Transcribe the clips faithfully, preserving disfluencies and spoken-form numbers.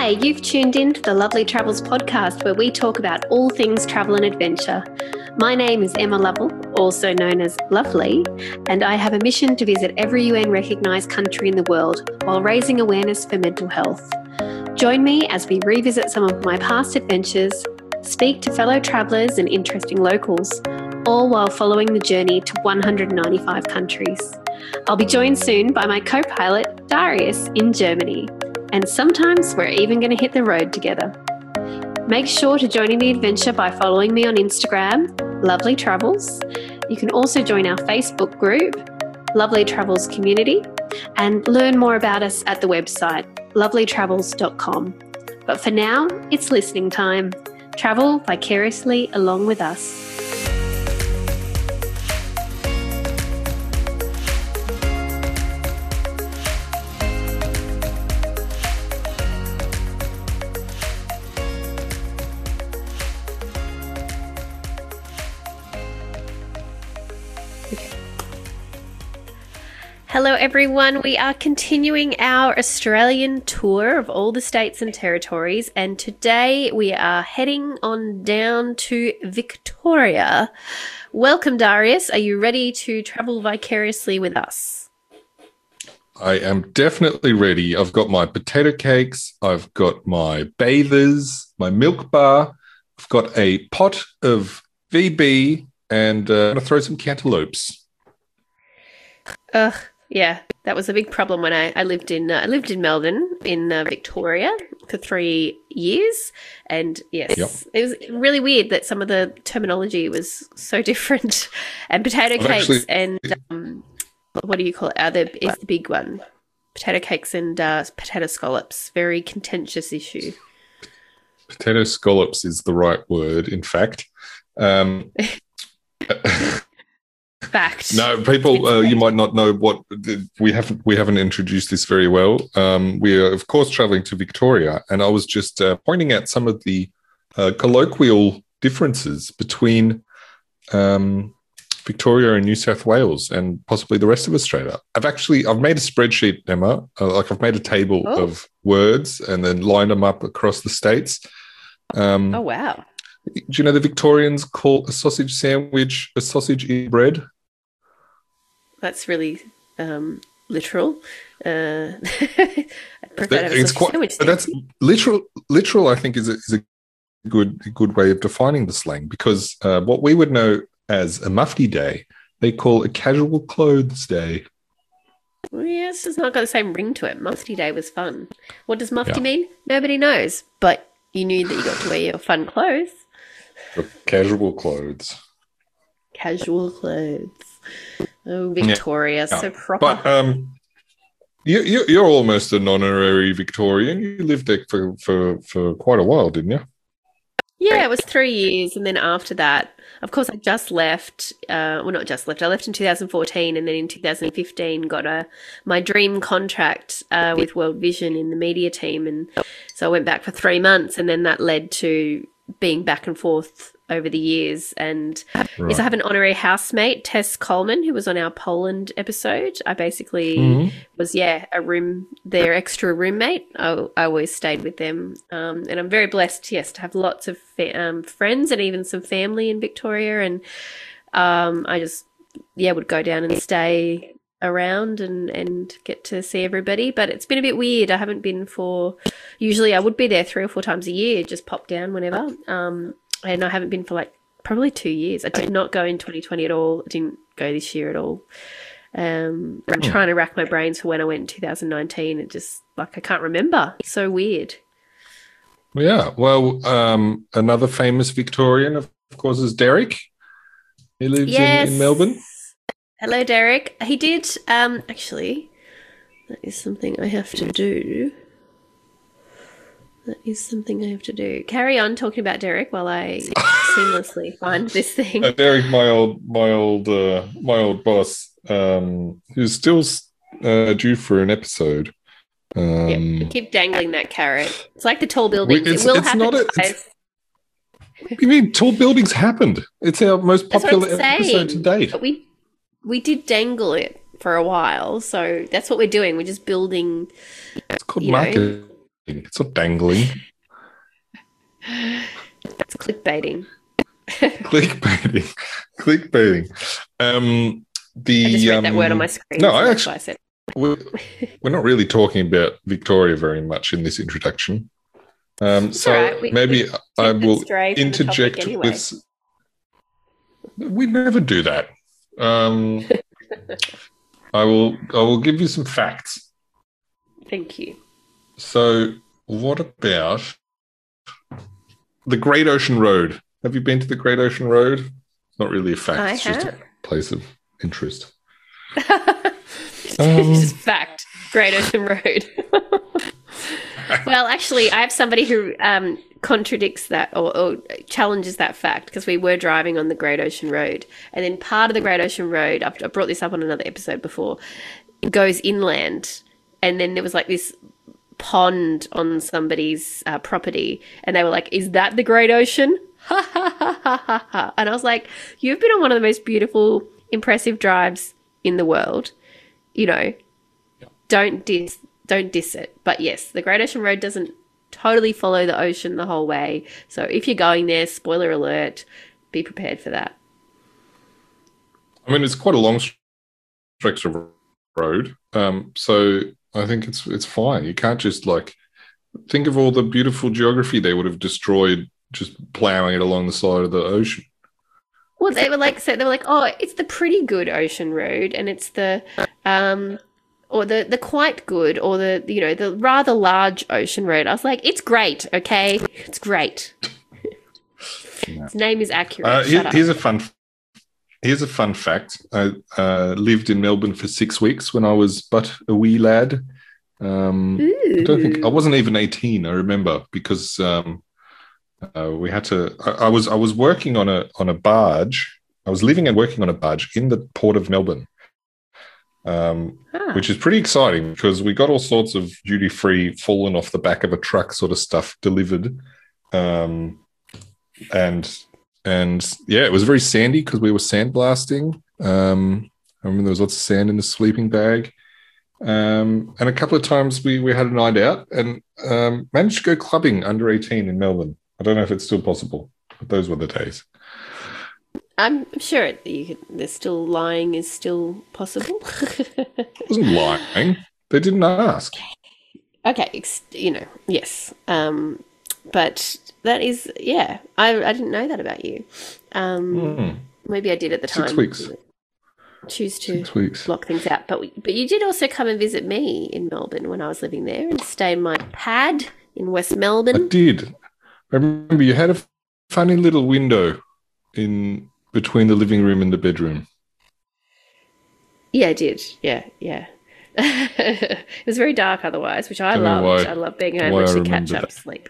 Hi, you've tuned in to the Lovely Travels podcast where we talk about all things travel and adventure. My name is Emma Lovell, also known as Lovely, and I have a mission to visit every U N recognised country in the world while raising awareness for mental health. Join me as we revisit some of my past adventures, speak to fellow travellers and interesting locals, all while following the journey to one hundred ninety-five countries. I'll be joined soon by my co-pilot, Darius, in Germany. And sometimes we're even going to hit the road together. Make sure to join in the adventure by following me on Instagram, Lovely Travels. You can also join our Facebook group, Lovely Travels Community, and learn more about us at the website, lovely travels dot com. But for now, it's listening time. Travel vicariously along with us. Hello everyone, we are continuing our Australian tour of all the states and territories, and today we are heading on down to Victoria. Welcome Darius, are you ready to travel vicariously with us? I am definitely ready. I've got my potato cakes, I've got my bathers, my milk bar, I've got a pot of V B, and uh, I'm going to throw some cantaloupes. Ugh. Yeah, that was a big problem when I, I lived in uh, I lived in Melbourne in uh, Victoria for three years, and yes, yep. It was really weird that some of the terminology was so different. And potato I've cakes actually... and um, what do you call it? Uh, the, is the big one potato cakes and uh, potato scallops? Very contentious issue. Potato scallops is the right word, in fact. Um, Fact. No, people, uh, you might not know what we haven't. We haven't introduced this very well. Um, we are, of course, traveling to Victoria, and I was just uh, pointing out some of the uh, colloquial differences between um, Victoria and New South Wales, and possibly the rest of Australia. I've actually I've made a spreadsheet, Emma. Uh, like I've made a table oh. of words and then lined them up across the states. Um, oh wow! Do you know the Victorians call a sausage sandwich a sausage in bread? That's really um, literal. Uh, I prefer to have it's a quite, sandwich. That's literal. Literal, I think, is a, is a good good way of defining the slang, because uh, what we would know as a mufti day, they call a casual clothes day. Well, yeah, it's just not got the same ring to it. Mufti day was fun. What does mufti yeah. mean? Nobody knows, but you knew that you got to wear your fun clothes. For casual clothes. Casual clothes. Oh, Victoria, yeah. so proper. But um, you, you, you're almost an honorary Victorian. You lived there for, for, for quite a while, didn't you? Yeah, it was three years. And then after that, of course, I just left. Uh, well, not just left. I left in two thousand fourteen, and then in two thousand fifteen got a my dream contract uh, with World Vision in the media team. And so I went back for three months, and then that led to being back and forth over the years. And right. yes, I have an honorary housemate, Tess Coleman, who was on our Poland episode. I basically mm-hmm. was, yeah, a room, their extra roommate. I, I always stayed with them. Um, and I'm very blessed, yes, to have lots of fa- um, friends and even some family in Victoria. And um, I just, yeah, would go down and stay around and, and get to see everybody. But it's been a bit weird. I haven't been for, usually I would be there three or four times a year, just pop down whenever. Um, And I haven't been for like probably two years. I did not go in twenty twenty at all. I didn't go this year at all. Um, I'm trying to rack my brains for when I went in two thousand nineteen. It just, like, I can't remember. It's so weird. Yeah. Well, um, another famous Victorian, of course, is Derek. He lives yes. in, in Melbourne. Hello, Derek. He did, um, actually, that is something I have to do. That is something I have to do. Carry on talking about Derek while I seamlessly find this thing. Uh, Derek, my old, my old, uh, my old boss, um, who's still uh, due for an episode. Um, yeah, we keep dangling that carrot. It's like the tall buildings. It's, it will it's happen. Not a, it's, what do you mean? Tall buildings happened. It's our most popular episode to date. But we we did dangle it for a while, so that's what we're doing. We're just building. It's called marketing. It's not dangling. That's clickbaiting. Clickbaiting. Clickbaiting. Um, the, I just read um, that word on my screen. No, so I that's actually. why I said. We're, we're not really talking about Victoria very much in this introduction. Um, so right. we, maybe we I will interject anyway. with. We never do that. Um, I will. I will give you some facts. Thank you. So, what about the Great Ocean Road? Have you been to the Great Ocean Road? It's not really a fact. I it's have. just a place of interest. um, just fact. Great Ocean Road. Well, actually, I have somebody who um, contradicts that or, or challenges that fact because we were driving on the Great Ocean Road. And then part of the Great Ocean Road, I've, I brought this up on another episode before, it goes inland. And then there was like this pond on somebody's uh, property. And they were like, is that the Great Ocean? Ha, ha, ha, ha, ha, ha. And I was like, you've been on one of the most beautiful, impressive drives in the world. You know, yeah. don't diss Don't diss it. But yes, the Great Ocean Road doesn't totally follow the ocean the whole way. So if you're going there, spoiler alert, be prepared for that. I mean, it's quite a long stretch of road. Um, so I think it's it's fine. You can't just like think of all the beautiful geography they would have destroyed just plowing it along the side of the ocean. Well, they were like, so they were like, oh, it's the pretty good ocean road, and it's the um. or the, the quite good, or the, you know, the rather large ocean road. I was like, it's great, okay? It's great. Yeah. Its name is accurate. Uh, here, here's a fun Here's a fun fact. I uh, lived in Melbourne for six weeks when I was but a wee lad. Um, I don't think I wasn't even eighteen. I remember because um, uh, we had to. I, I was I was working on a on a barge. I was living and working on a barge in the port of Melbourne. Um, ah. Which is pretty exciting because we got all sorts of duty-free fallen off the back of a truck sort of stuff delivered. Um, and, and yeah, it was very sandy because we were sandblasting. Um, I remember there was lots of sand in the sleeping bag. Um, and a couple of times we, we had a night out and um, managed to go clubbing under eighteen in Melbourne. I don't know if it's still possible, but those were the days. I'm sure you could, there's still lying is still possible. It wasn't lying. They didn't ask. Okay, you know, yes. Um, but that is, yeah, I, I didn't know that about you. Um, mm. Maybe I did at the time. Six weeks. Choose to Six weeks. block things out. But we, but you did also come and visit me in Melbourne when I was living there and stay in my pad in West Melbourne. I did. I remember you had a funny little window in between the living room and the bedroom. Yeah, I did. Yeah, yeah. It was very dark otherwise, which I loved. I love being able to catch up sleep.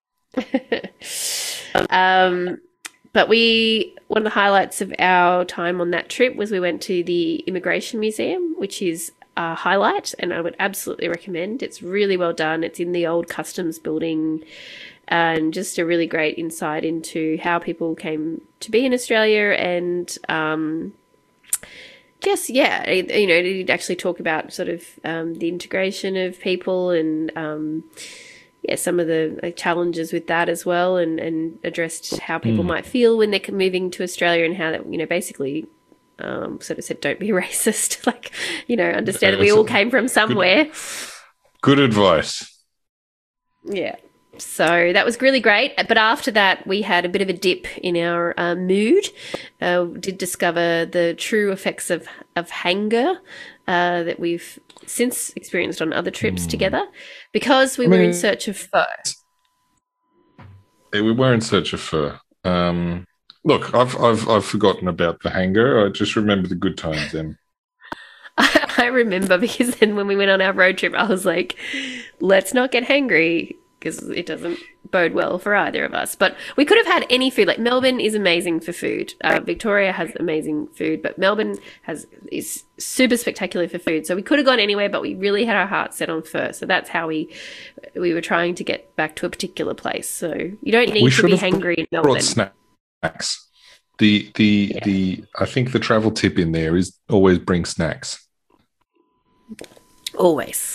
um, but we one of the highlights of our time on that trip was we went to the Immigration Museum, which is a highlight, and I would absolutely recommend. It's really well done. It's in the old customs building. And just a really great insight into how people came to be in Australia and um, just, yeah, you know, did actually talk about sort of um, the integration of people and, um, yeah, some of the like, challenges with that as well and, and addressed how people mm. might feel when they're moving to Australia and how that, you know, basically um, sort of said, don't be racist. Like, you know, understand that we all came from somewhere. Good, good advice. Yeah. So that was really great. But after that, we had a bit of a dip in our uh, mood. Uh, did discover the true effects of, of hunger uh, that we've since experienced on other trips mm. together because we I mean, were in search of pho. Yeah, we were in search of pho. Um, look, I've, I've, I've forgotten about the hunger. I just remember the good times then. I, I remember because then when we went on our road trip, I was like, let's not get hangry, because it doesn't bode well for either of us. But we could have had any food. Like Melbourne is amazing for food. Uh, Victoria has amazing food, but Melbourne has is super spectacular for food. So we could have gone anywhere, but we really had our hearts set on pho. So that's how we we were trying to get back to a particular place. So you don't need to be hangry in Melbourne. Brought snacks. The the yeah. the I think the travel tip in there is always bring snacks. Always.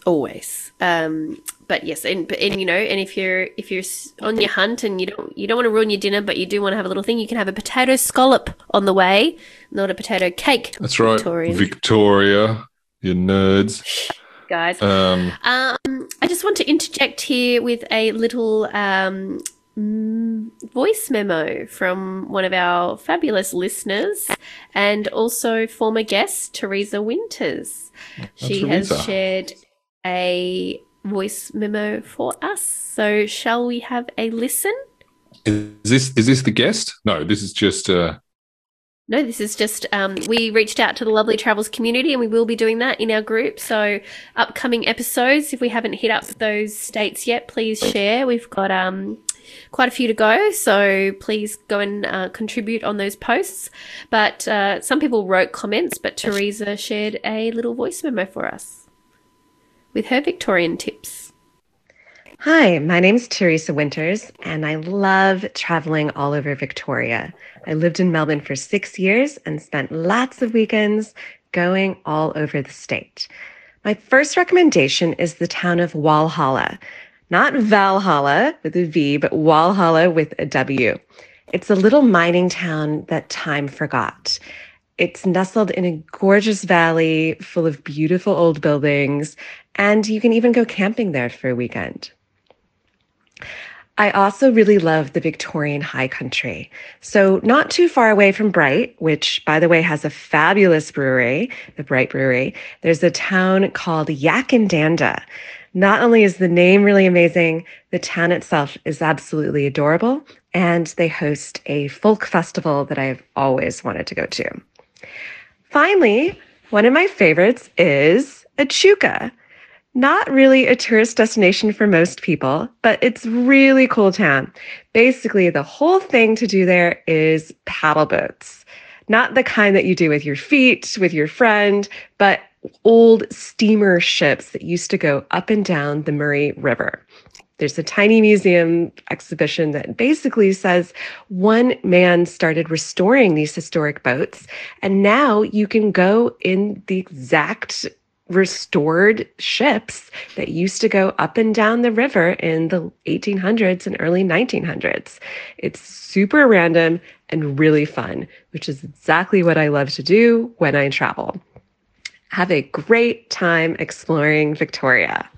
always. Um, but yes, and, and you know, and if you're if you're on your hunt and you don't you don't want to ruin your dinner, but you do want to have a little thing, you can have a potato scallop on the way, not a potato cake. That's right, Victorian. Victoria, you nerds. Guys. Um, um, I just want to interject here with a little um, voice memo from one of our fabulous listeners and also former guest, Teresa Winters. She Teresa. has shared a voice memo for us. So shall we have a listen? Is this is this the guest? No, this is just... Uh... No, this is just, um, we reached out to the Lovely Travels community and we will be doing that in our group. So upcoming episodes, if we haven't hit up those states yet, please share. We've got um, quite a few to go, so please go and uh, contribute on those posts. But uh, some people wrote comments, but Teresa shared a little voice memo for us with her Victorian tips. Hi, my name is Teresa Winters, and I love traveling all over Victoria. I lived in Melbourne for six years and spent lots of weekends going all over the state. My first recommendation is the town of Walhalla. Not Valhalla with a V, but Walhalla with a W. It's a little mining town that time forgot. It's nestled in a gorgeous valley full of beautiful old buildings, and you can even go camping there for a weekend. I also really love the Victorian High Country. So not too far away from Bright, which, by the way, has a fabulous brewery, the Bright Brewery, there's a town called Yackandandah. Not only is the name really amazing, the town itself is absolutely adorable, and they host a folk festival that I've always wanted to go to. Finally, one of my favorites is Echuca. Not really a tourist destination for most people, but it's really cool town. Basically, the whole thing to do there is paddle boats. Not the kind that you do with your feet, with your friend, but old steamer ships that used to go up and down the Murray River. There's a tiny museum exhibition that basically says one man started restoring these historic boats, and now you can go in the exact restored ships that used to go up and down the river in the eighteen hundreds and early nineteen hundreds. It's super random and really fun, which is exactly what I love to do when I travel. Have a great time exploring Victoria.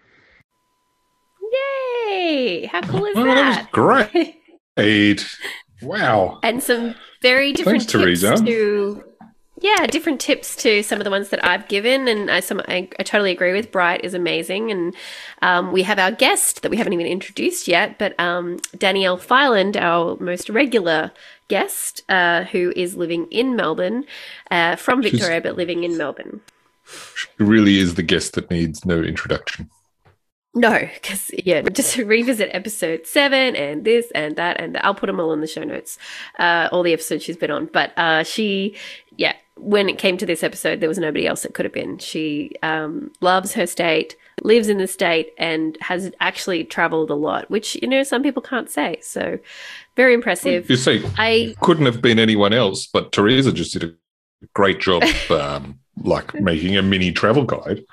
Yay! How cool is oh, that? that was great. Wow. And some very different Thanks, tips Teresa. to... Yeah, different tips to some of the ones that I've given, and I, some, I, I totally agree with. Bright is amazing, and um, we have our guest that we haven't even introduced yet, but um, Danielle Filand, our most regular guest, uh, who is living in Melbourne, uh, from Victoria, She's, but living in Melbourne. She really is the guest that needs no introduction. No, because, yeah, just revisit episode seven and this and that, and I'll put them all in the show notes, uh, all the episodes she's been on. But uh, she, yeah, when it came to this episode, there was nobody else that could have been. She um, loves her state, lives in the state, and has actually traveled a lot, which, you know, some people can't say. So very impressive. You see, I couldn't have been anyone else, but Teresa just did a great job, um, like making a mini travel guide.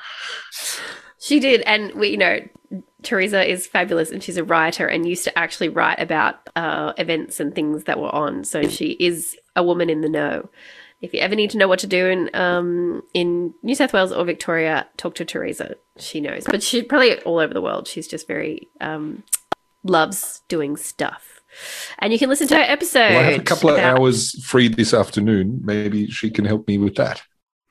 She did, and we, you know, Teresa is fabulous, and she's a writer and used to actually write about uh, events and things that were on. So she is a woman in the know. If you ever need to know what to do in um, in New South Wales or Victoria, talk to Teresa. She knows, but she's probably all over the world. She's just very um, loves doing stuff. And you can listen to her episode. Well, I have a couple of about- hours free this afternoon. Maybe she can help me with that.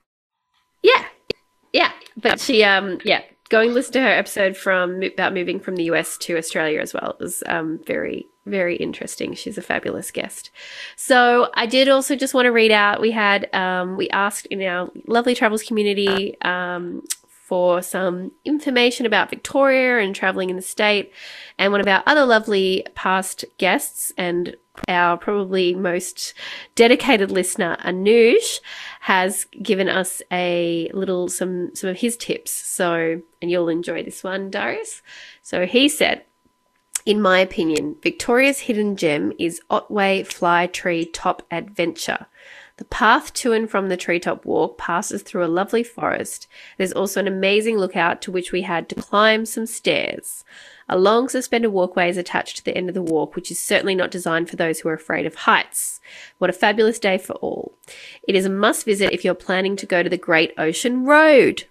Yeah, yeah, but she, um, yeah. Go and listen to her episode from about moving from the U S to Australia as well. It was um, very, very interesting. She's a fabulous guest. So I did also just want to read out, we had, um, we asked in our Lovely Travels community um, for some information about Victoria and traveling in the state. And one of our other lovely past guests and our probably most dedicated listener, Anuj, has given us a little, some, some of his tips. So, and you'll enjoy this one, Darius. So he said, in my opinion, Victoria's hidden gem is Otway Fly Tree Top Adventure. The path to and from the treetop walk passes through a lovely forest. There's also an amazing lookout to which we had to climb some stairs. A long suspended walkway is attached to the end of the walk, which is certainly not designed for those who are afraid of heights. What a fabulous day for all. It is a must visit if you're planning to go to the Great Ocean Road.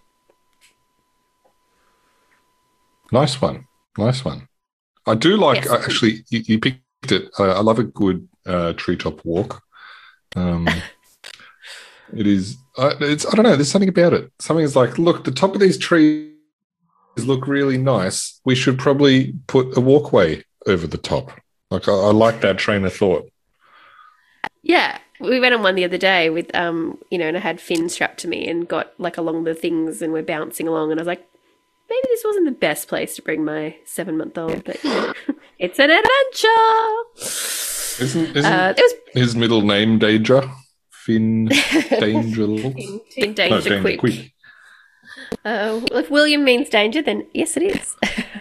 Nice one. Nice one. I do like, Yes. uh, actually, you, you picked it. Uh, I love a good uh, treetop walk. Um, it is, uh, it's, I don't know, there's something about it. Something is like, look, the top of these trees look really nice. We should probably put a walkway over the top. Like, I, I like that train of thought. Yeah, we went on one the other day with, um, you know, and I had Finn strapped to me and got like along the things and we're bouncing along and I was like, maybe this wasn't the best place to bring my seven-month-old, but you know, it's an adventure. Isn't, isn't Uh, there was his middle name Danger? Finn Danger? Finn, Finn No, Danger Danger Quick. Quick. Uh, if William means danger, then yes, it is.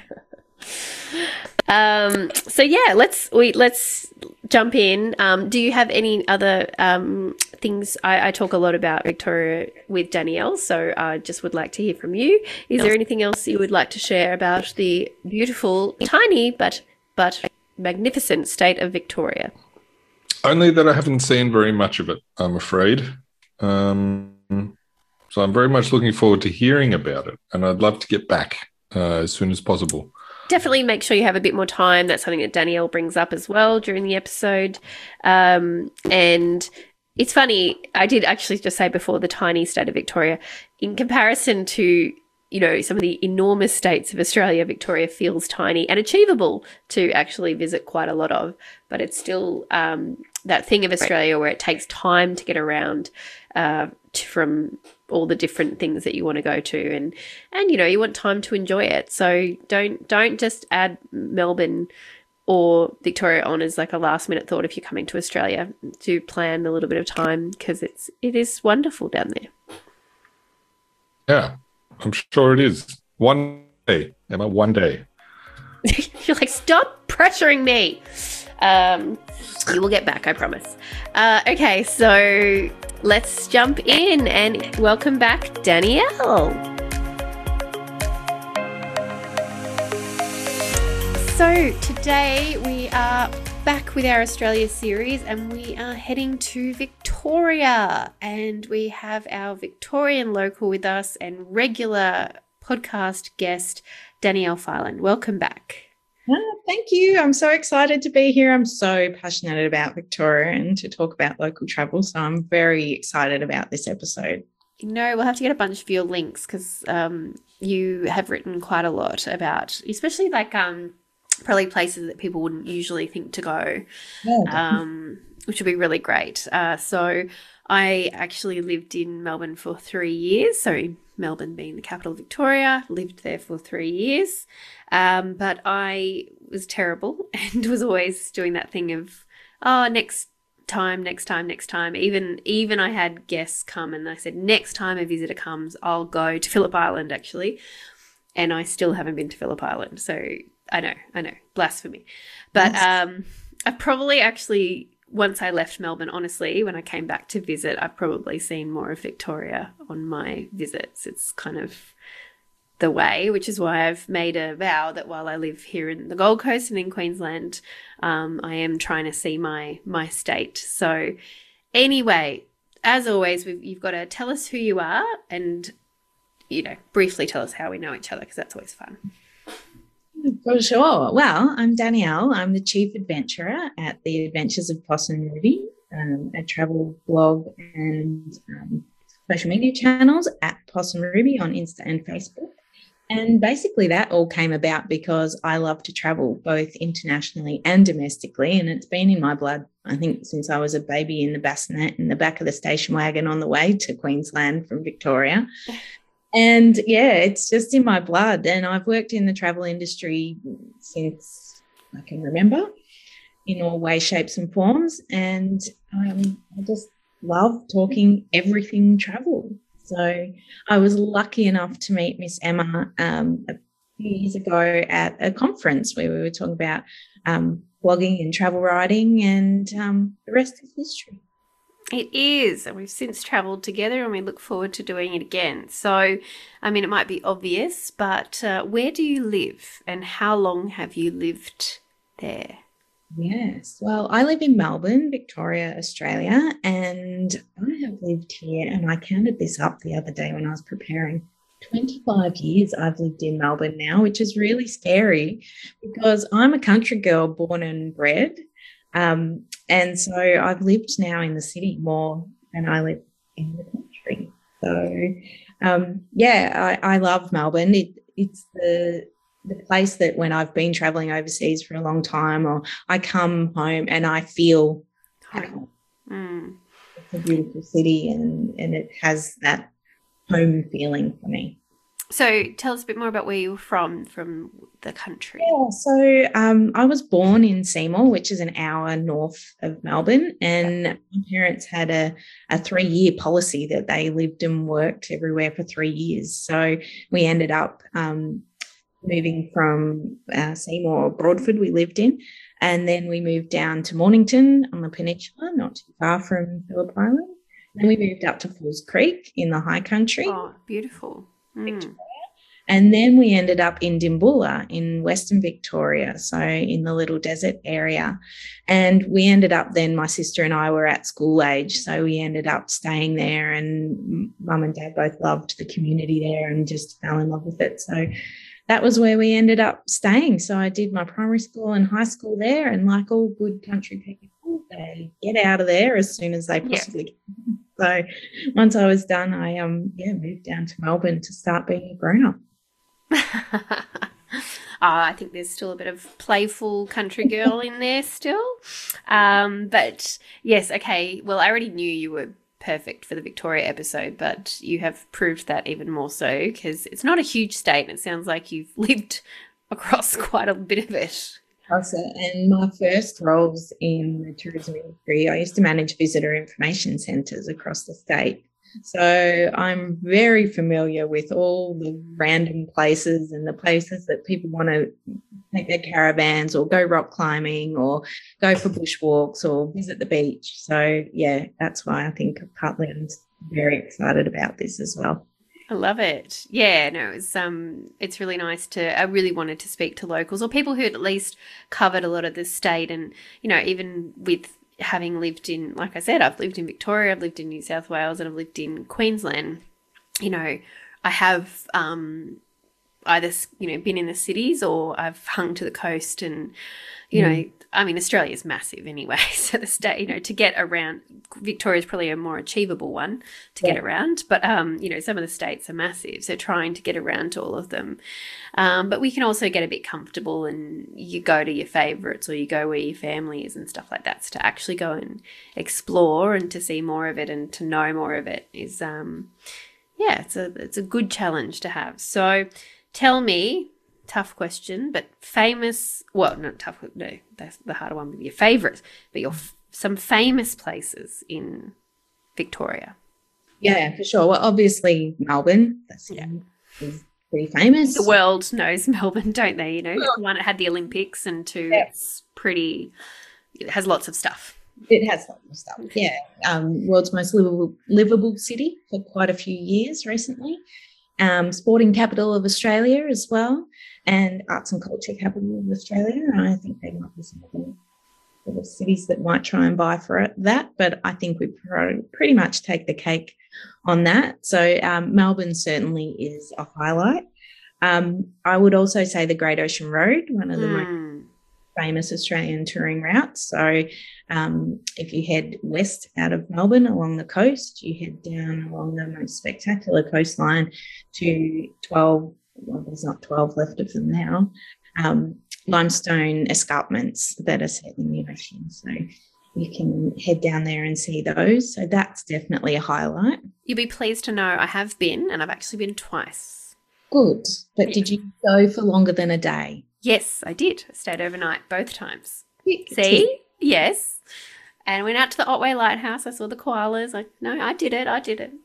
um, so yeah, let's we let's jump in. Um, do you have any other um, things? I, I talk a lot about Victoria with Danielle, so I just would like to hear from you. Is there anything else you would like to share about the beautiful, tiny but but magnificent state of Victoria? Only that I haven't seen very much of it, I'm afraid. Um, so I'm very much looking forward to hearing about it, and I'd love to get back uh, as soon as possible. Definitely make sure you have a bit more time. That's something that Danielle brings up as well during the episode. Um, and it's funny, I did actually just say before the tiny state of Victoria, in comparison to, you know, some of the enormous states of Australia, Victoria feels tiny and achievable to actually visit quite a lot of. But it's still um, that thing of Australia where it takes time to get around uh, to, from all the different things that you want to go to, and and you know you want time to enjoy it. So don't don't just add Melbourne or Victoria on as like a last minute thought if you're coming to Australia. Do plan a little bit of time because it's it is wonderful down there. Yeah, I'm sure it is. One day, Emma, one day. You're like, stop pressuring me. Um, you will get back, I promise. Uh, okay, so let's jump in and welcome back Danielle. So today we are back with our Australia series and we are heading to Victoria, and we have our Victorian local with us and regular podcast guest Danielle Farland. Welcome back. Oh, thank you. I'm so excited to be here. I'm so passionate about Victoria and to talk about local travel. So I'm very excited about this episode. No, we'll have to get a bunch of your links because um, you have written quite a lot about, especially like um, probably places that people wouldn't usually think to go, Yeah, um, which would be really great. Uh, so I actually lived in Melbourne for three years. So Melbourne being the capital of Victoria, lived there for three years. Um, but I was terrible and was always doing that thing of, oh, next time, next time, next time. Even even I had guests come and I said, next time a visitor comes, I'll go to Phillip Island actually. And I still haven't been to Phillip Island. So I know, I know, blasphemy. But um, I probably actually, once I left Melbourne, honestly, when I came back to visit, I've probably seen more of Victoria on my visits. It's kind of the way, which is why I've made a vow that while I live here in the Gold Coast and in Queensland, um, I am trying to see my my state. So anyway, as always, we've, you've got to tell us who you are and, you know, briefly tell us how we know each other because that's always fun. For sure. Well, I'm Danielle. I'm the chief adventurer at the Adventures of Possum Ruby, um, a travel blog and um, social media channels at Possum Ruby on Insta and Facebook. And basically that all came about because I love to travel both internationally and domestically, and it's been in my blood, I think, since I was a baby in the bassinet in the back of the station wagon on the way to Queensland from Victoria. And, yeah, it's just in my blood, and I've worked in the travel industry since I can remember in all ways, shapes and forms, and um, I just love talking everything travel. So I was lucky enough to meet Miss Emma um, a few years ago at a conference where we were talking about um, blogging and travel writing, and um, the rest is history. It is, and we've since travelled together and we look forward to doing it again. So, I mean, it might be obvious, but uh, where do you live and how long have you lived there? Yes. Well, I live in Melbourne, Victoria, Australia, and I have lived here, and I counted this up the other day when I was preparing. twenty-five years I've lived in Melbourne now, which is really scary because I'm a country girl born and bred. Um, and so I've lived now in the city more than I live in the country. So, um, yeah, I, I love Melbourne. It, it's the the place that when I've been traveling overseas for a long time, or I come home and I feel home. Mm. It's a beautiful city, and, and it has that home feeling for me. So tell us a bit more about where you were from, from the country. Yeah, so um, I was born in Seymour, which is an hour north of Melbourne, and my parents had a, a three-year policy that they lived and worked everywhere for three years. So we ended up um, moving from uh, Seymour, Broadford we lived in, and then we moved down to Mornington on the peninsula, not too far from Phillip Island. Then we moved up to Falls Creek in the high country. Oh, beautiful. Mm. And then we ended up in Dimboola in Western Victoria, so in the little desert area. And we ended up then, my sister and I were at school age, so we ended up staying there, and mum and dad both loved the community there and just fell in love with it. So that was where we ended up staying. So I did my primary school and high school there, and like all good country people, they get out of there as soon as they possibly yeah. can. So once I was done, I um yeah moved down to Melbourne to start being a grown-up. oh, I think there's still a bit of playful country girl in there still. Um, but yes, okay. Well, I already knew you were perfect for the Victoria episode, but you have proved that even more so because it's not a huge state and it sounds like you've lived across quite a bit of it. Also, and my first roles in the tourism industry, I used to manage visitor information centres across the state. So I'm very familiar with all the random places and the places that people want to take their caravans or go rock climbing or go for bushwalks or visit the beach. So, yeah, that's why I think Heartland's very excited about this as well. I love it. Yeah, no, it's um, it's really nice to. I really wanted to speak to locals or people who had at least covered a lot of the state, and you know, even with having lived in, like I said, I've lived in Victoria, I've lived in New South Wales, and I've lived in Queensland. You know, I have um, either you know been in the cities or I've hung to the coast, and you mm. know, I mean, Australia is massive anyway, so the state, you know, to get around, Victoria is probably a more achievable one to yeah. get around, but, um, you know, some of the states are massive, so trying to get around to all of them. Um, but we can also get a bit comfortable and you go to your favourites or you go where your family is and stuff like that. So to actually go and explore and to see more of it and to know more of it is, um, yeah, it's a, it's a good challenge to have. So tell me, tough question, but famous, well, not tough, no, that's the harder one with your favourites, but your some famous places in Victoria. Yeah, for sure. Well, obviously Melbourne, that's yeah. is pretty famous. The world knows Melbourne, don't they? You know, oh. one, it had the Olympics, and two, yeah. it's pretty, it has lots of stuff. It has lots of stuff, yeah. Um, world's most livable, livable city for quite a few years recently. Um, sporting capital of Australia as well, and arts and culture capital of Australia. I think they might be some of the cities that might try and vie for it, that, but I think we pretty much take the cake on that. So um, Melbourne certainly is a highlight. Um, I would also say the Great Ocean Road, one of the mm. most famous Australian touring routes. So um, if you head west out of Melbourne along the coast, you head down along the most spectacular coastline to twelve, well, there's not twelve left of them now, um, limestone escarpments that are set in the ocean. So you can head down there and see those. So that's definitely a highlight. You'll be pleased to know I have been, and I've actually been twice. Good. But yeah. Did you go for longer than a day? Yes, I did. I stayed overnight both times. See? Yes. And went out to the Otway Lighthouse. I saw the koalas. Like, no, I did it. I did it.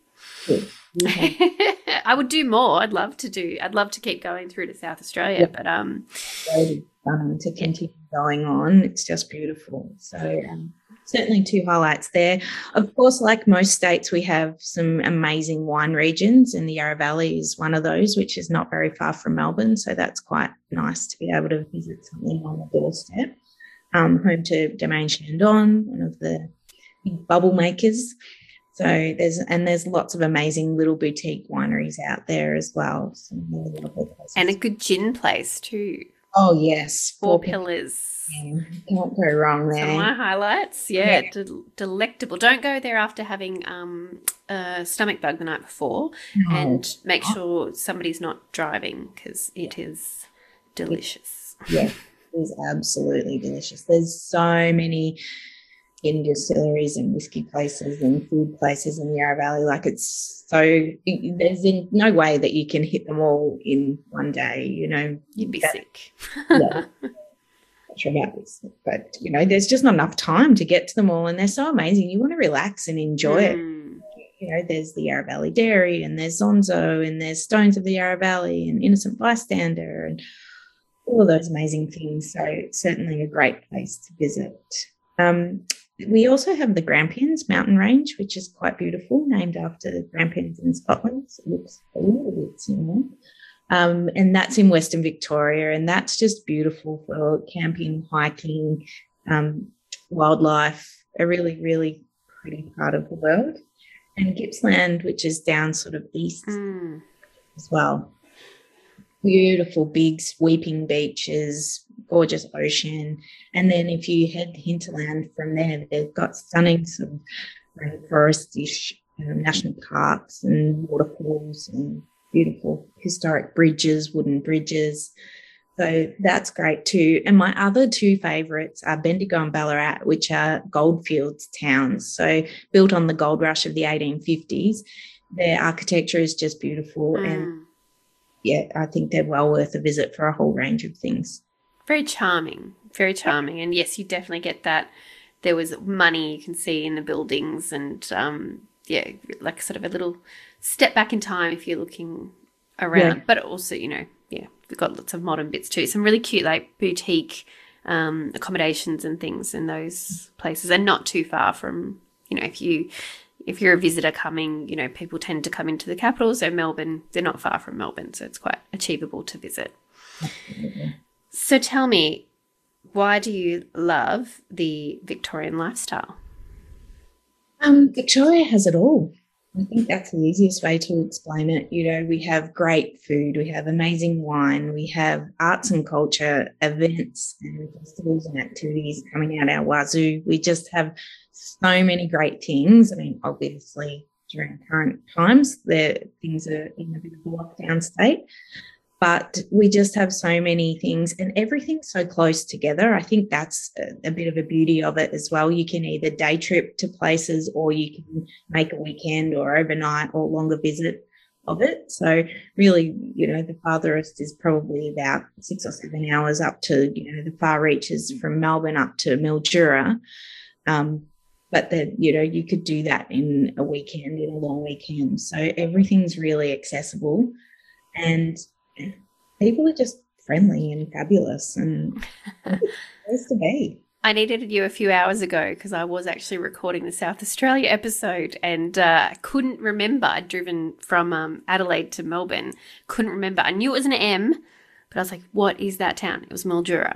I would do more. I'd love to do. I'd love to keep going through to South Australia, yeah. but um, um, to continue yeah. going on, it's just beautiful. So um, certainly two highlights there. Of course, like most states, we have some amazing wine regions, and the Yarra Valley is one of those, which is not very far from Melbourne. So that's quite nice to be able to visit something on the doorstep. Um, home to Domaine Chandon, one of the big bubble makers. So there's and there's lots of amazing little boutique wineries out there as well. Some really lovely places. And a good gin place too. Oh yes, Four, Four Pillars. Yeah, can't go wrong there. Some of my highlights, yeah, yeah. De- delectable. Don't go there after having um, a stomach bug the night before, no. and make sure somebody's not driving because it is delicious. Yeah, it is absolutely delicious. There's so many in distilleries and whiskey places and food places in the Yarra Valley. Like it's so it, there's in no way that you can hit them all in one day. You know, you'd be that, sick. Yeah. About this, but you know, there's just not enough time to get to them all, and they're so amazing. You want to relax and enjoy mm. it. You know, there's the Yarra Valley Dairy, and there's Zonzo, and there's Stones of the Yarra Valley, and Innocent Bystander, and all of those amazing things. So it's certainly a great place to visit. Um, we also have the Grampians mountain range, which is quite beautiful, named after the Grampians in Scotland. So it looks a little bit similar. Um, and that's in Western Victoria, and that's just beautiful for camping, hiking, um, wildlife, a really, really pretty part of the world. And Gippsland, which is down sort of east mm. as well. Beautiful, big, sweeping beaches, gorgeous ocean. And then if you head hinterland from there, they've got stunning sort of rainforestish um, national parks and waterfalls and beautiful historic bridges, wooden bridges. So that's great too. And my other two favourites are Bendigo and Ballarat, which are goldfields towns. So built on the gold rush of the eighteen fifties. Their architecture is just beautiful. Mm. And, yeah, I think they're well worth a visit for a whole range of things. Very charming, very charming. And, yes, you definitely get that. There was money you can see in the buildings and, um, yeah, like sort of a little step back in time if you're looking around. Yeah. But also, you know, yeah, we've got lots of modern bits too. Some really cute like boutique um, accommodations and things in those places, and not too far from, you know, if you if you're a visitor coming, you know, people tend to come into the capital. So Melbourne, they're not far from Melbourne, so it's quite achievable to visit. Absolutely. So tell me, why do you love the Victorian lifestyle? Um, Victoria has it all. I think that's the easiest way to explain it. You know, we have great food, we have amazing wine, we have arts and culture, events and festivals and activities coming out our wazoo. We just have so many great things. I mean, obviously, during current times, the things are in a bit of a lockdown state. But we just have so many things and everything's so close together. I think that's a, a bit of a beauty of it as well. You can either day trip to places or you can make a weekend or overnight or longer visit of it. So really, you know, the farthest is probably about six or seven hours up to, you know, the far reaches from Melbourne up to Mildura. Um, but that, you know, you could do that in a weekend, in a long weekend. So everything's really accessible and people are just friendly and fabulous and it's a place to be. I needed you a few hours ago because I was actually recording the South Australia episode and uh, I couldn't remember. I'd driven from um, Adelaide to Melbourne, couldn't remember. I knew it was an M, but I was like, what is that town? It was Mildura.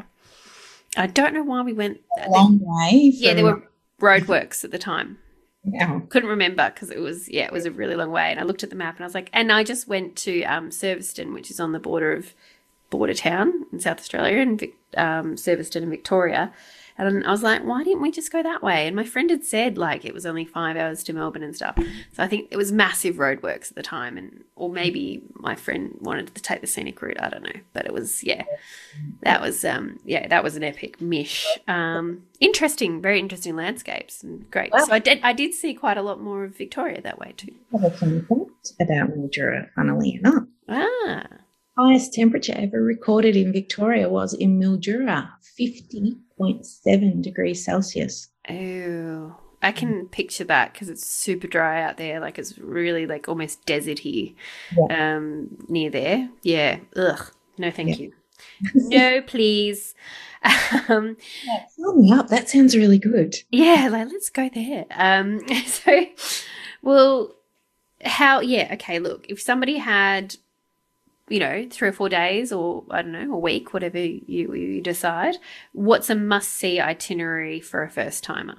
I don't know why we went. A long way. Yeah, there were roadworks at the time. Yeah. Couldn't remember because it was, yeah, it was a really long way. And I looked at the map and I was like, and I just went to um, Serviceton, which is on the border of border town in South Australia, and um, Serviceton and Victoria. And I was like, why didn't we just go that way? And my friend had said, like, it was only five hours to Melbourne and stuff. So I think it was massive roadworks at the time. And or maybe my friend wanted to take the scenic route. I don't know. But it was, yeah, that was, um, yeah, that was an epic mish. Um, interesting, very interesting landscapes and great. Wow. So I did, I did see quite a lot more of Victoria that way too. I have a fun fact about Mildura, funnily enough. Ah. Highest temperature ever recorded in Victoria was in Mildura, fifty point seven degrees Celsius. Oh, I can picture that because it's super dry out there. Like it's really like almost deserty yeah. um, near there. Yeah. Ugh. No, thank yeah. you. No, please. Um, Yeah, fill me up. That sounds really good. yeah, like let's go there. Um, so, well, how? Yeah, okay. Look, if somebody had, you know, three or four days, or I don't know, a week, whatever you you decide, what's a must see itinerary for a first timer?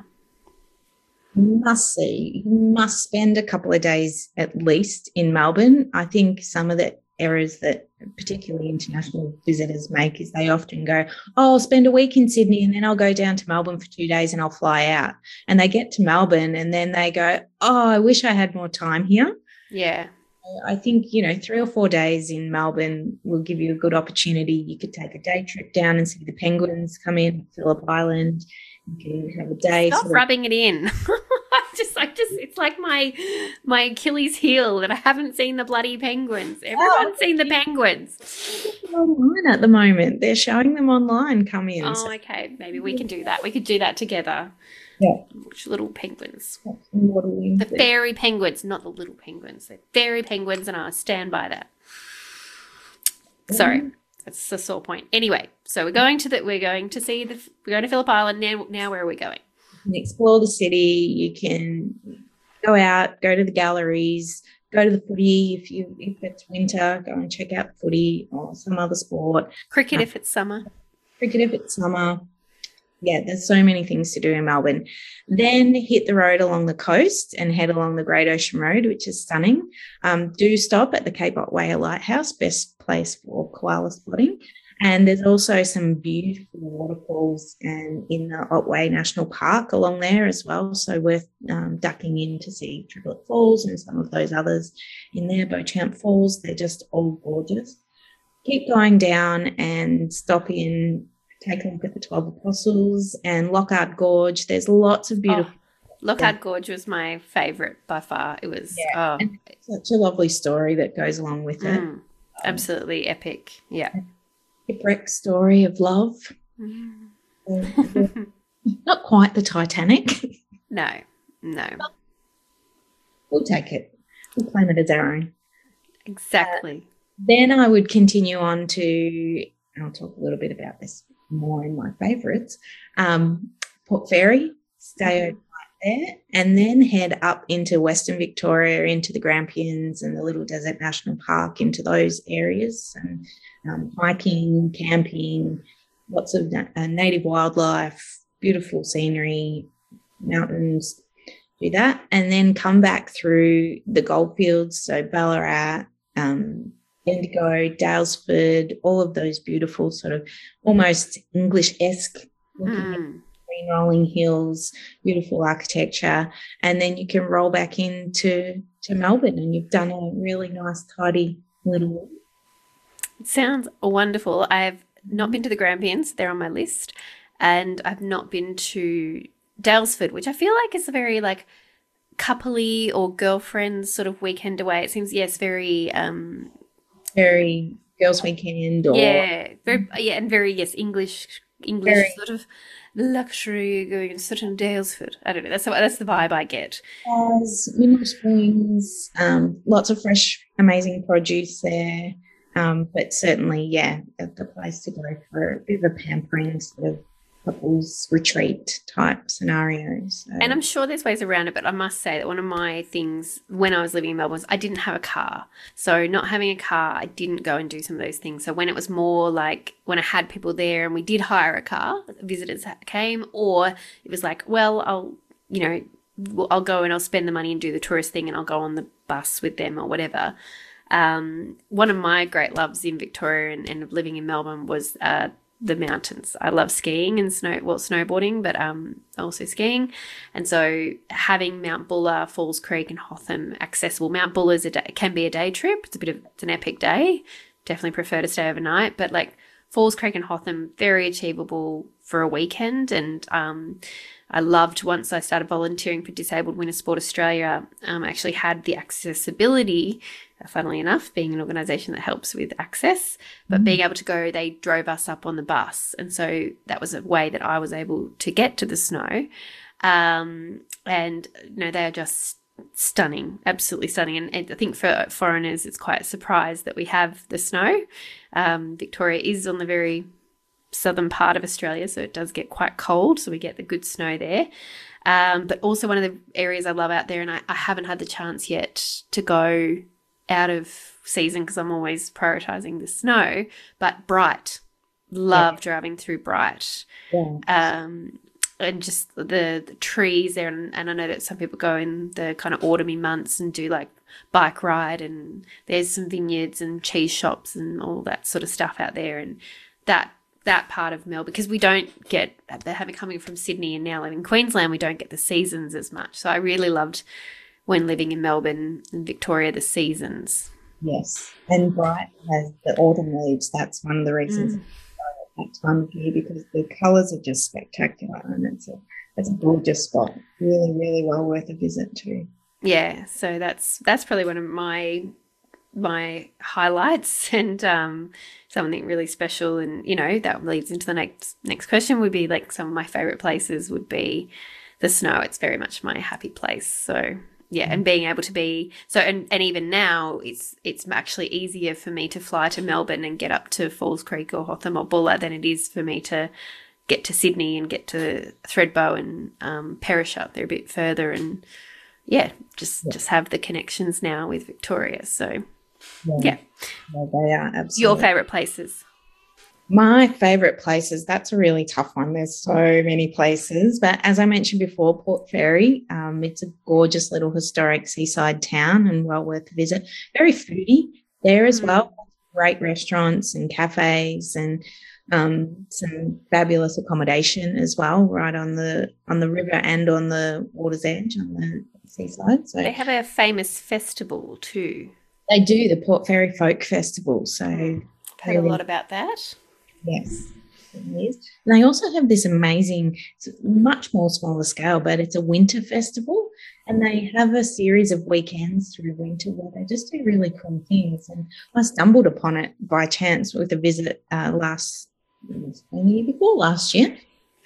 Must see. You must spend a couple of days at least in Melbourne. I think some of the errors that particularly international visitors make is they often go, oh, I'll spend a week in Sydney and then I'll go down to Melbourne for two days and I'll fly out. And they get to Melbourne and then they go, oh, I wish I had more time here. Yeah. I think, you know, three or four days in Melbourne will give you a good opportunity. You could take a day trip down and see the penguins come in, Phillip Island. You can have a day. Stop sort of- rubbing it in. I just, I just, it's like my my Achilles heel that I haven't seen the bloody penguins. Everyone's Oh, seen the penguins. online at the moment. They're showing them online. Come in. Oh, So, okay. Maybe we can do that. We could do that together. yeah. Which little penguins? Modeling. The fairy penguins, not the little penguins. They're fairy penguins, and I stand by that. Sorry, that's a sore point. Anyway, so we're going to the we're going to see the we're going to Phillip Island now. Now, where are we going? You can explore the city. You can go out, go to the galleries, go to the footy. If you if it's winter, go and check out footy or some other sport. Cricket Uh, if it's summer. Cricket if it's summer. Yeah, there's so many things to do in Melbourne. Then hit the road along the coast and head along the Great Ocean Road, which is stunning. Um, do stop at the Cape Otway Lighthouse, best place for koala spotting. And there's also some beautiful waterfalls and in the Otway National Park along there as well. So worth um, ducking in to see Triplet Falls and some of those others in there, Beauchamp Falls. They're just all gorgeous. Keep going down and stop in, take a look at the twelve Apostles and Lockhart Gorge. There's lots of beautiful. Oh, Lockhart Gorge was my favourite by far. It was Yeah. oh, And such a lovely story that goes along with it. mm, absolutely epic. Yeah. Shipwreck story of love. Mm. Not quite the Titanic. No, no, We'll take it. We'll claim it as our own. exactly. Then I would continue on to, and I'll talk a little bit about this more in my favourites, um, Port Fairy, stay overnight there, and then head up into Western Victoria, into the Grampians and the Little Desert National Park, into those areas, and um, hiking, camping, lots of na- uh, native wildlife, beautiful scenery, mountains, do that, and then come back through the goldfields, so Ballarat, um, Bendigo, Dalesford, all of those beautiful sort of almost English-esque looking Mm. green rolling hills, beautiful architecture, and then you can roll back into to Melbourne and you've done a really nice, tidy little. It sounds wonderful. I've not been to the Grampians. They're on my list. And I've not been to Dalesford, which I feel like is a very like coupley or girlfriends sort of weekend away. It seems, yes, very um Very girls' weekend, or yeah, very yeah, and very yes, English English Very. sort of luxury going to certain Dalesford. I don't know. That's the, that's the vibe I get. As mineral springs, um, lots of fresh, amazing produce there. Um, but certainly, yeah, the the place to go for a bit of a pampering sort of couples retreat type scenario. So. And I'm sure there's ways around it, but I must say that one of my things when I was living in Melbourne was I didn't have a car. So not having a car, I didn't go and do some of those things. So when it was more like when I had people there and we did hire a car, visitors came, or it was like, well, I'll, you know, I'll go and I'll spend the money and do the tourist thing and I'll go on the bus with them or whatever. Um, one of my great loves in Victoria and, and living in Melbourne was uh, the mountains. I love skiing and snow, well, snowboarding, but um, also skiing. And so having Mount Buller, Falls Creek, and Hotham accessible. Mount Buller is a day, can be a day trip. It's a bit of it's an epic day. Definitely prefer to stay overnight, but like Falls Creek and Hotham, very achievable for a weekend. And um, I loved once I started volunteering for Disabled Winter Sport Australia. Um, I actually had the accessibility. Funnily enough, being an organisation that helps with access, but being able to go, they drove us up on the bus. And so that was a way that I was able to get to the snow. Um, and, you know, they are just stunning, absolutely stunning. And, and I think for foreigners, it's quite a surprise that we have the snow. Um, Victoria is on the very southern part of Australia, so it does get quite cold, so we get the good snow there. Um, but also one of the areas I love out there, and I, I haven't had the chance yet to go out of season because I'm always prioritising the snow, but Bright. Love yeah. driving through Bright. Yeah. Um, and just the, the trees there. And, and I know that some people go in the kind of autumny months and do like bike ride, and there's some vineyards and cheese shops and all that sort of stuff out there. And that that part of Melbourne, because we don't get, having coming from Sydney and now living in Queensland, we don't get the seasons as much. So I really loved when living in Melbourne and Victoria, the seasons. Yes. And Bright has the autumn leaves. That's one of the reasons Mm. I like that time of year, because the colours are just spectacular, and it's a it's a gorgeous spot. Really, really well worth a visit too. Yeah, so that's that's probably one of my my highlights, and um, something really special. And you know, that leads into the next next question. Would be like some of my favourite places would be the snow. It's very much my happy place. So yeah, and being able to be so, and, and even now, it's it's actually easier for me to fly to Melbourne and get up to Falls Creek or Hotham or Bulla than it is for me to get to Sydney and get to Thredbo and um, Perisher. They're a bit further, and yeah, just yeah. just have the connections now with Victoria. So yeah, yeah. yeah they are absolutely. Your favourite places? My favourite places, that's a really tough one. There's so many places. But as I mentioned before, Port Fairy, um, it's a gorgeous little historic seaside town and well worth a visit. Very foodie there as mm. well. Great restaurants and cafes, and um, some fabulous accommodation as well, right on the on the river and on the water's edge on the seaside. So they have a famous festival too. They do, the Port Fairy Folk Festival. So I've heard a lot about that. Yes, it is. And they also have this amazing, it's much more smaller scale, but it's a winter festival, and they have a series of weekends through winter where they just do really cool things. And I stumbled upon it by chance with a visit uh, last, the year before last year.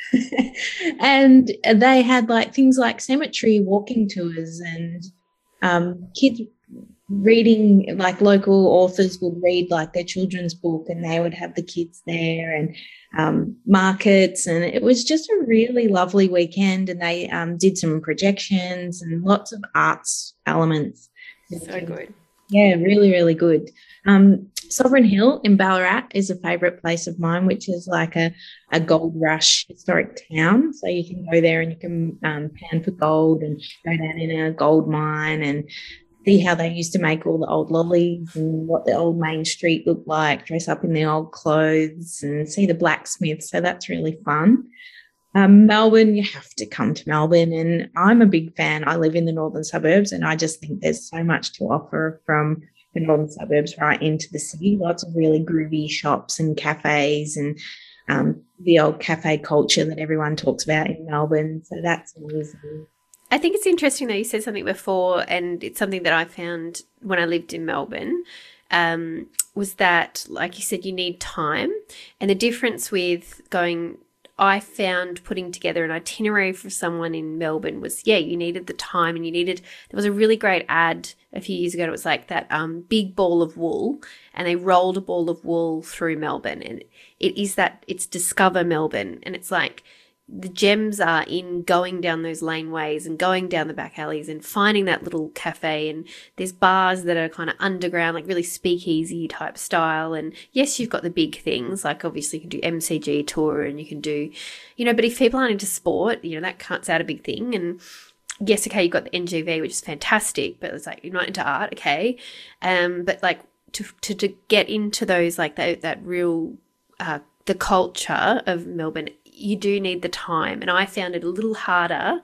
And they had like things like cemetery walking tours, and um, kids reading, like local authors would read like their children's book, and they would have the kids there, and um, markets, and it was just a really lovely weekend. And they um, did some projections and lots of arts elements. So good. Yeah, really, really good. Um, Sovereign Hill in Ballarat is a favourite place of mine, which is like a, a gold rush historic town. So you can go there and you can um, pan for gold and go down in a gold mine and see how they used to make all the old lollies and what the old main street looked like, dress up in the old clothes and see the blacksmith. So that's really fun. Um, Melbourne, you have to come to Melbourne, and I'm a big fan. I live in the northern suburbs, and I just think there's so much to offer from the northern suburbs right into the city. Lots of really groovy shops and cafes, and um, the old cafe culture that everyone talks about in Melbourne. So that's amazing. I think it's interesting that you said something before, and it's something that I found when I lived in Melbourne, um, was that, like you said, you need time. And the difference with going, I found putting together an itinerary for someone in Melbourne was, yeah, you needed the time, and you needed, there was a really great ad a few years ago. It was like that um, big ball of wool, and they rolled a ball of wool through Melbourne. And it is that, it's Discover Melbourne. And it's like, the gems are in going down those laneways and going down the back alleys and finding that little cafe, and there's bars that are kind of underground, like really speakeasy type style. And yes, you've got the big things, like obviously you can do M C G tour, and you can do, you know, but if people aren't into sport, you know, that cuts out a big thing. And yes, okay, you've got the N G V, which is fantastic, but it's like, you're not into art, okay. Um, but like to, to, to get into those, like that, that real, uh, the culture of Melbourne, you do need the time. And I found it a little harder.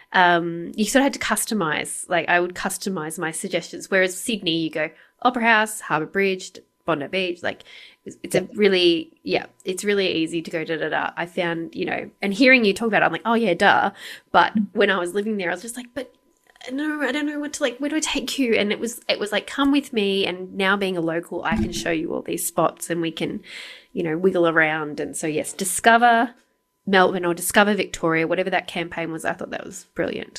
Um, you sort of had to customise. Like I would customise my suggestions. Whereas Sydney, you go Opera House, Harbour Bridge, Bondi Beach. Like it's, it's a really, yeah, it's really easy to go da da da. I found, you know, and hearing you talk about it, I'm like, oh yeah, duh. But when I was living there, I was just like, but no, I don't know what to, like, where do I take you? And it was, it was like, come with me. And now being a local, I can show you all these spots, and we can, you know, wiggle around. And so yes, Discover Melbourne or Discover Victoria, whatever that campaign was, I thought that was brilliant.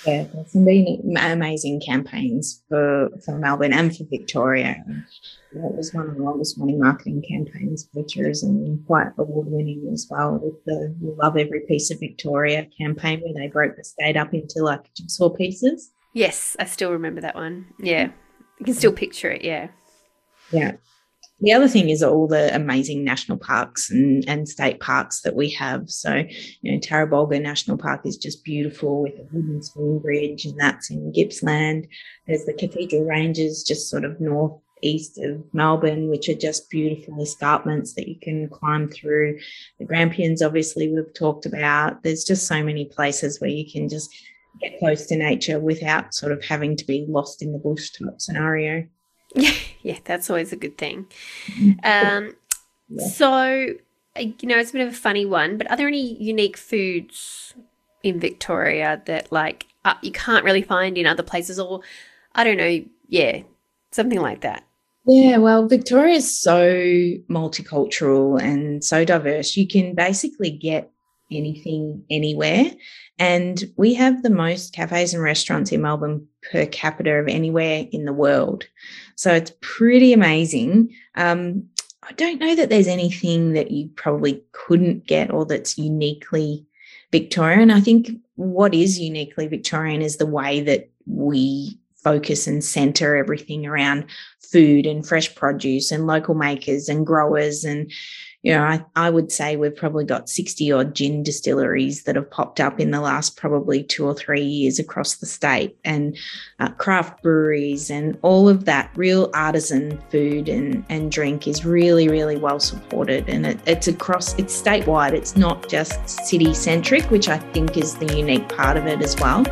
Yeah, there's been amazing campaigns for, for Melbourne and for Victoria. It was one of the longest running marketing campaigns for tourism, and quite award winning as well, with the We Love Every Piece of Victoria campaign, where they broke the state up into like jigsaw pieces. Yes, I still remember that one. Yeah, you can still picture it. Yeah. Yeah. The other thing is all the amazing national parks and, and state parks that we have. So, you know, Tarrabolga National Park is just beautiful with a wooden swing bridge, and that's in Gippsland. There's the Cathedral Ranges just sort of northeast of Melbourne, which are just beautiful escarpments that you can climb through. The Grampians, obviously, we've talked about. There's just so many places where you can just get close to nature without sort of having to be lost in the bush type scenario. Yeah, yeah, that's always a good thing. Um, yeah. So, you know, it's a bit of a funny one, but are there any unique foods in Victoria that, like, uh, you can't really find in other places, or, I don't know, yeah, something like that? Yeah, well, Victoria is so multicultural and so diverse. You can basically get anything anywhere. And we have the most cafes and restaurants in Melbourne per capita of anywhere in the world. So it's pretty amazing. Um, I don't know that there's anything that you probably couldn't get or that's uniquely Victorian. I think what is uniquely Victorian is the way that we focus and centre everything around food and fresh produce and local makers and growers. And, you know, I, I would say we've probably got sixty odd gin distilleries that have popped up in the last probably two or three years across the state, and uh, craft breweries, and all of that real artisan food and, and drink is really, really well supported. And it, it's across, it's statewide. It's not just city centric, which I think is the unique part of it as well.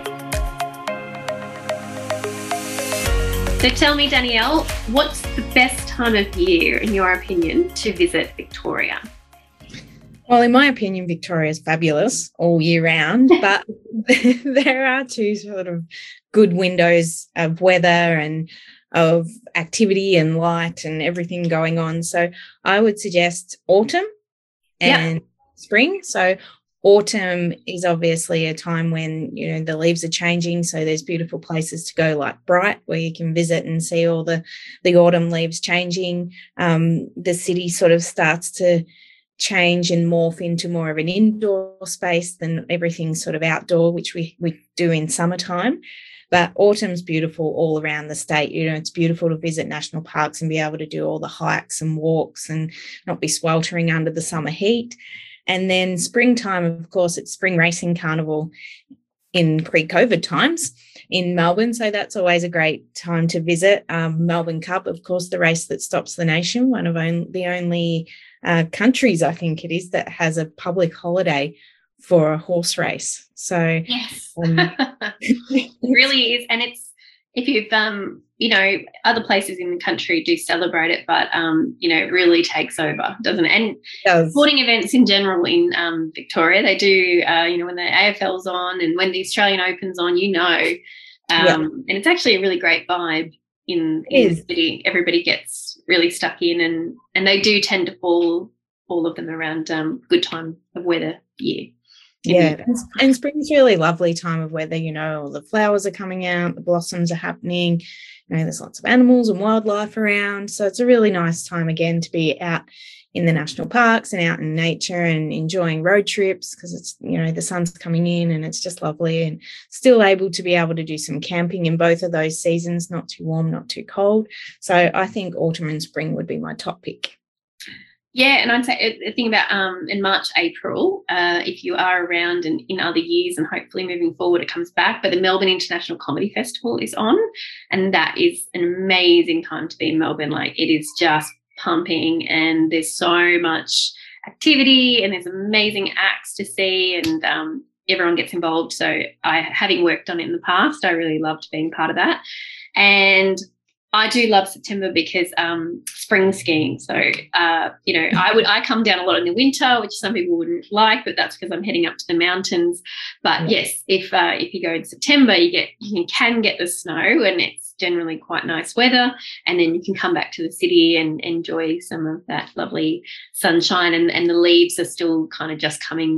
So tell me, Danielle, what's the best time of year, in your opinion, to visit Victoria? Well, in my opinion, Victoria is fabulous all year round, but there are two sort of good windows of weather and of activity and light and everything going on. So I would suggest autumn and yep. spring. So autumn is obviously a time when, you know, the leaves are changing, so there's beautiful places to go like Bright, where you can visit and see all the, the autumn leaves changing. Um, the city sort of starts to change and morph into more of an indoor space than everything sort of outdoor, which we, we do in summertime. But autumn's beautiful all around the state. You know, it's beautiful to visit national parks and be able to do all the hikes and walks and not be sweltering under the summer heat. And then springtime, of course, it's Spring Racing Carnival in pre-COVID times in Melbourne. So that's always a great time to visit. Um, Melbourne Cup, of course, the race that stops the nation, one of on, the only uh, countries, I think it is, that has a public holiday for a horse race. So yes, um, it really is. And it's, if you've, um, you know, other places in the country do celebrate it, but, um, you know, it really takes over, doesn't it? And it sporting events in general in um, Victoria, they do, uh, you know, when the A F L's on and when the Australian Open's on, you know, um, yeah. and it's actually a really great vibe in, in the city. Everybody gets really stuck in, and, and they do tend to fall, all of them around um, good time of weather year. Yeah, and spring's really lovely time of weather. You know, all the flowers are coming out, the blossoms are happening, you know, there's lots of animals and wildlife around. So it's a really nice time, again, to be out in the national parks and out in nature and enjoying road trips, because it's, you know, the sun's coming in and it's just lovely, and still able to be able to do some camping in both of those seasons, not too warm, not too cold. So I think autumn and spring would be my top pick. Yeah, and I'd say the thing about um, in March, April, uh, if you are around and in other years, and hopefully moving forward it comes back, but the Melbourne International Comedy Festival is on, and that is an amazing time to be in Melbourne. Like, it is just pumping, and there's so much activity, and there's amazing acts to see, and um, everyone gets involved. So I, having worked on it in the past, I really loved being part of that. And I do love September because um, spring skiing. So, uh, you know, I would I come down a lot in the winter, which some people wouldn't like, but that's because I'm heading up to the mountains. But yeah. yes, if uh, if you go in September, you get you can get the snow, and it's generally quite nice weather. And then you can come back to the city and enjoy some of that lovely sunshine, and, and the leaves are still kind of just coming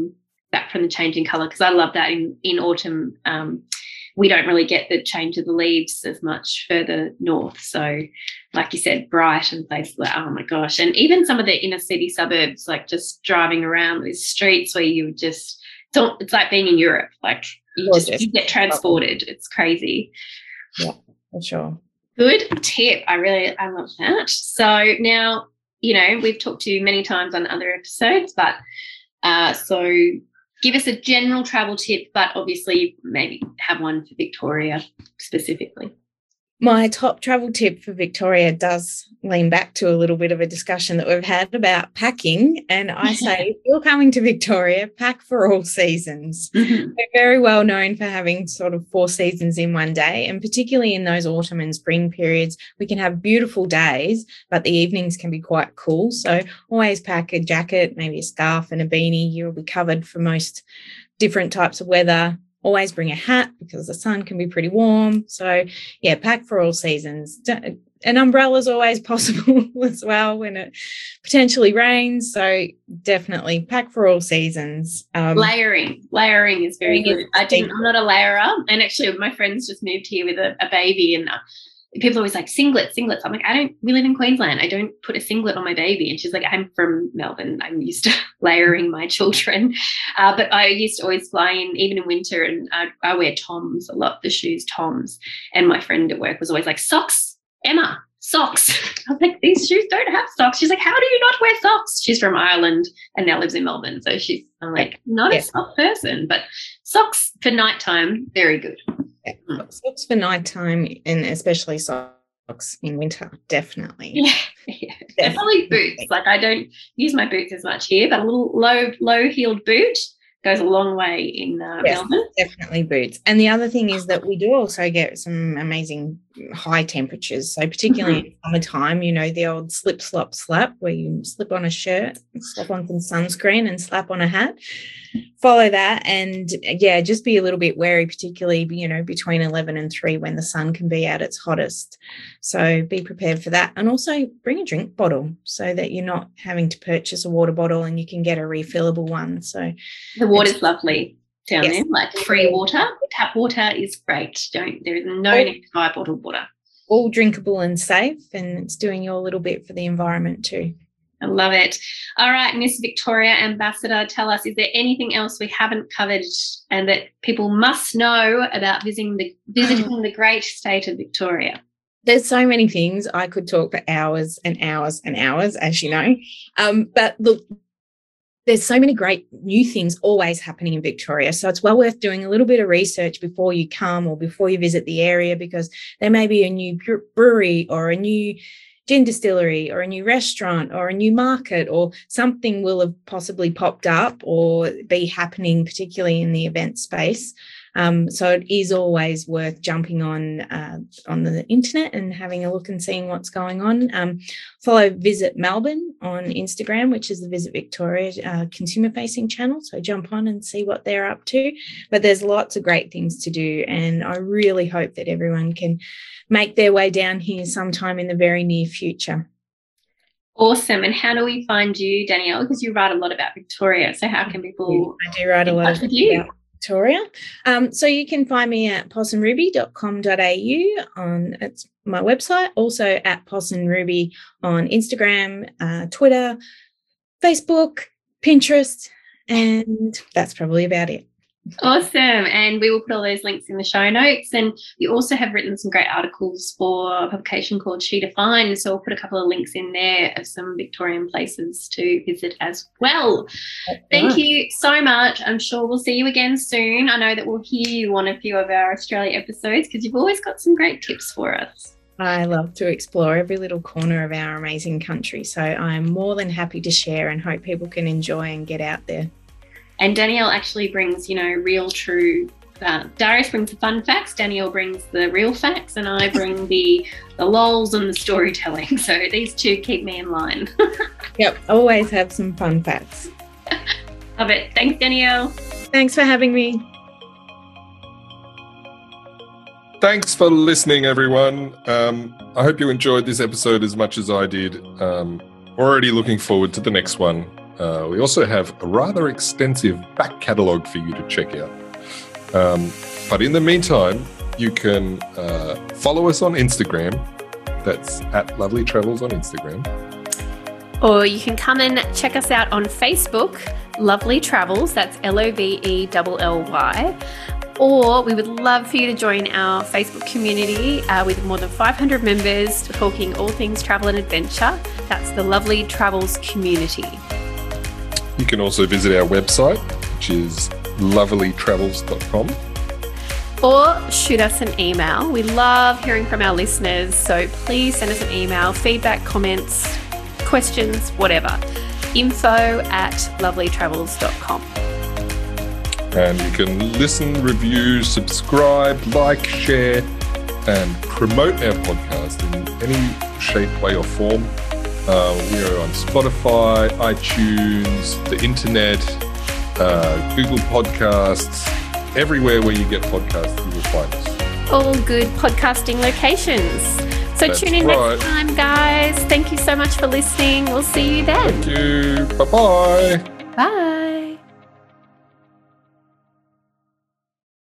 back from the change in colour, because I love that in, in autumn. Um, we don't really get the change of the leaves as much further north. So like you said, Bright and places like, oh my gosh. And even some of the inner city suburbs, like just driving around these streets where you just don't, it's like being in Europe. Like you just you get transported. It's crazy. Yeah, for sure. Good tip. I really, I love that. So now, you know, we've talked to you many times on other episodes, but uh, so give us a general travel tip, but obviously maybe have one for Victoria specifically. My top travel tip for Victoria does lean back to a little bit of a discussion that we've had about packing. And I say, if you're coming to Victoria, pack for all seasons. Mm-hmm. We're very well known for having sort of four seasons in one day. And particularly in those autumn and spring periods, we can have beautiful days, but the evenings can be quite cool. So always pack a jacket, maybe a scarf and a beanie. You'll be covered for most different types of weather. Always bring a hat because the sun can be pretty warm. So, yeah, pack for all seasons. An umbrella is always possible as well when it potentially rains. So definitely pack for all seasons. Um, layering. Layering is very good. I didn't, I'm not a layerer. And actually my friends just moved here with a, a baby, and uh, people are always like, singlets, singlets. I'm like, I don't, we live in Queensland. I don't put a singlet on my baby. And she's like, I'm from Melbourne. I'm used to layering my children. Uh, but I used to always fly in, even in winter, and I, I wear Toms a lot, the shoes, Toms. And my friend at work was always like, socks, Emma, socks. I was like, these shoes don't have socks. She's like, how do you not wear socks? She's from Ireland and now lives in Melbourne. So she's, I'm like, not yeah. a sock person, but socks for nighttime, very good. Yeah. Socks for nighttime, and especially socks in winter, definitely. Yeah, yeah. Definitely. And probably boots. Like I don't use my boots as much here, but a little low, low-heeled boot goes a long way in uh, yes, Melbourne. Definitely boots. And the other thing is that we do also get some amazing high temperatures. So particularly mm-hmm. in summertime, you know, the old slip, slop, slap, where you slip on a shirt, slap on some sunscreen and slap on a hat. Follow that, and yeah, just be a little bit wary, particularly, you know, between eleven and three when the sun can be at its hottest. So be prepared for that, and also bring a drink bottle so that you're not having to purchase a water bottle and you can get a refillable one. So the water's lovely down yes. there, like free water. Tap water is great. Don't there is no all, need to buy bottled water. All drinkable and safe, and it's doing your little bit for the environment too. I love it. All right, Miss Victoria Ambassador, tell us, is there anything else we haven't covered and that people must know about visiting the visiting the great state of Victoria? There's so many things. I could talk for hours and hours and hours, as you know. Um, but look, there's so many great new things always happening in Victoria. So it's well worth doing a little bit of research before you come or before you visit the area, because there may be a new brewery or a new gin distillery or a new restaurant or a new market, or something will have possibly popped up or be happening, particularly in the event space. Um, so it is always worth jumping on uh, on the internet and having a look and seeing what's going on. Um, follow Visit Melbourne on Instagram, which is the Visit Victoria uh, consumer-facing channel. So jump on and see what they're up to. But there's lots of great things to do, and I really hope that everyone can make their way down here sometime in the very near future. Awesome. And how do we find you, Danielle? Because you write a lot about Victoria. So how can people I do write a lot of with you? Victoria. Um, so you can find me at possum ruby dot com dot a u on it's my website, also at possum ruby on Instagram, uh, Twitter, Facebook, Pinterest, and that's probably about it. Awesome. And we will put all those links in the show notes. And you also have written some great articles for a publication called She Defined. So we'll put a couple of links in there of some Victorian places to visit as well. That's Thank nice. you so much. I'm sure we'll see you again soon. I know that we'll hear you on a few of our Australia episodes because you've always got some great tips for us. I love to explore every little corner of our amazing country. So I'm more than happy to share and hope people can enjoy and get out there. And Danielle actually brings, you know, real, true. Uh, Darius brings the fun facts. Danielle brings the real facts, and I bring the the lols and the storytelling. So these two keep me in line. Yep, always have some fun facts. Love it. Thanks, Danielle. Thanks for having me. Thanks for listening, everyone. Um, I hope you enjoyed this episode as much as I did. Um, already looking forward to the next one. Uh, we also have a rather extensive back catalogue for you to check out. Um, but in the meantime, you can uh, follow us on Instagram. That's at Lovely Travels on Instagram. Or you can come and check us out on Facebook, Lovely Travels. That's L O V E L L Y. Or we would love for you to join our Facebook community uh, with more than five hundred members talking all things travel and adventure. That's the Lovely Travels community. You can also visit our website, which is lovely travels dot com. Or shoot us an email. We love hearing from our listeners, so please send us an email, feedback, comments, questions, whatever. Info at lovely travels dot com. And you can listen, review, subscribe, like, share, and promote our podcast in any shape, way, or form. Uh, we are on Spotify, iTunes, the internet, uh, Google Podcasts, everywhere where you get podcasts, you will find us. All good podcasting locations. So That's tune in right. next time, guys. Thank you so much for listening. We'll see you then. Thank you. Bye-bye. Bye.